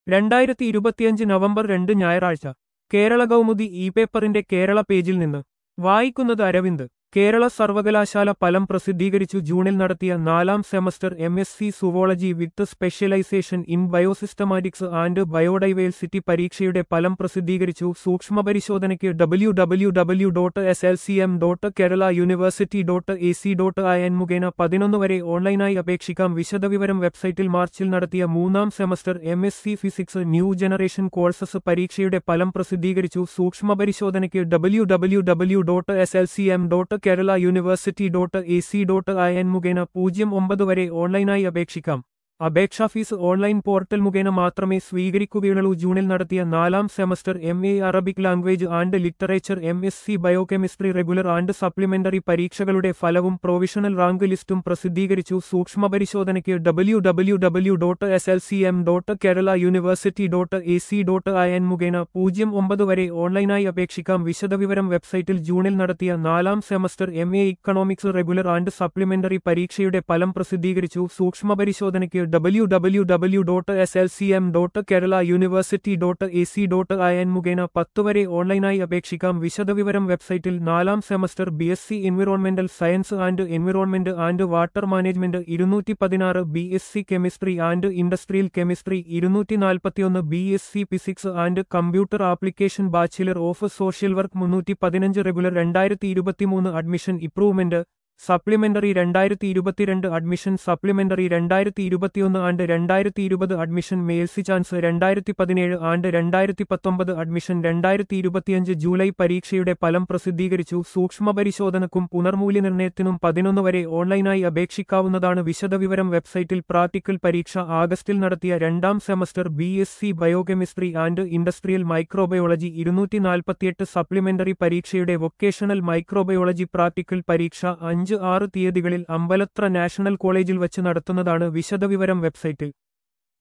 2025 November 2 ഞായറാഴ്ച Kerala Kaumudi E പേപ്പറിന്റെ കേരള പേജിൽ നിന്ന് വായിക്കുന്നത് അരവിന്ദ്. കേരള സർവകലാശാല ഫലം പ്രസിദ്ധീകരിച്ചു. ജൂണിൽ നടത്തിയ 4ാം semester MSc zoology with specialisation in biosystematics and biodiversity പരീക്ഷയുടെ ഫലം പ്രസിദ്ധീകരിച്ചു. സൂക്ഷ്മപരിശോധനയ്ക്ക് www.slcm.keralauniversity.ac.in മുഖേന 11 വരെ ഓൺലൈനായി അപേക്ഷിക്കാം. വിശദവിവരം വെബ്സൈറ്റിൽ. മാർച്ചിൽ നടത്തിയ 3ാം semester MSc physics new generation courses പരീക്ഷയുടെ ഫലം പ്രസിദ്ധീകരിച്ചു. സൂക്ഷ്മപരിശോധനയ്ക്ക് www.slcm.keralauniversity.ac.in മുഖേന 09 വരെ ഓൺലൈനായി അപേക്ഷിക്കാം. അപേക്ഷാ ഫീസ് ഓൺലൈൻ പോർട്ടൽ മുഖേന മാത്രമേ സ്വീകരിക്കുകയുള്ളൂ. ജൂണിൽ നടത്തിയ 4ാം semester MA Arabic language and literature, MSc biochemistry regular and supplementary പരീക്ഷകളുടെ ഫലവും പ്രൊവിഷണൽ റാങ്ക് ലിസ്റ്റും പ്രസിദ്ധീകരിച്ചു. സൂക്ഷ്മപരിശോധനയ്ക്ക് www.slcm.keralauniversity.ac.in മുഖേന 09 വരെ ഓൺലൈനായി അപേക്ഷിക്കാം. വിശദവിവരം വെബ്സൈറ്റിൽ. ജൂണിൽ നടത്തിയ 4ാം semester MA economics regular and supplementary പരീക്ഷയുടെ ഫലം പ്രസിദ്ധീകരിച്ചു. സൂക്ഷ്മപരിശോധനയ്ക്ക് www.slcm.keralauniversity.ac.in മുഖേന 10 വരെ ഓൺലൈനായി അപേക്ഷിക്കാം. വിശദവിവരം വെബ്സൈറ്റിൽ. 4ാം semester BSc environmental science and environment and water management 216, BSc chemistry and industrial chemistry 241, BSc physics and computer application bachelor of social work 315, regular 2023 admission improvement supplementary 2022 admission supplementary 2021 and 2020 admission mercy chance 2017 and 2019 admission 2025 July പരീക്ഷയുടെ ഫലം പ്രസിദ്ധീകരിച്ചു. സൂക്ഷ്മപരിശോധനക്കും പുനർമൂല്യനിർണ്ണയത്തിനും 11 വരെ ഓൺലൈനായി അപേക്ഷിക്കാവുന്നതാണ്. വിശദവിവരം വെബ്സൈറ്റിൽ. Practical പരീക്ഷ. ആഗസ്റ്റിൽ നടത്തിയ 2ാം semester BSc biochemistry and industrial microbiology 248 supplementary പരീക്ഷയുടെ വൊക്കേഷണൽ മൈക്രോബയോളജി പ്രാക്ടിക്കൽ പരീക്ഷ 5-6 തീയതികളിൽ അമ്പലത്ര നാഷണൽ കോളേജിൽ വച്ച് നടത്തുന്നതാണ്. വിശദവിവരം വെബ്സൈറ്റിൽ.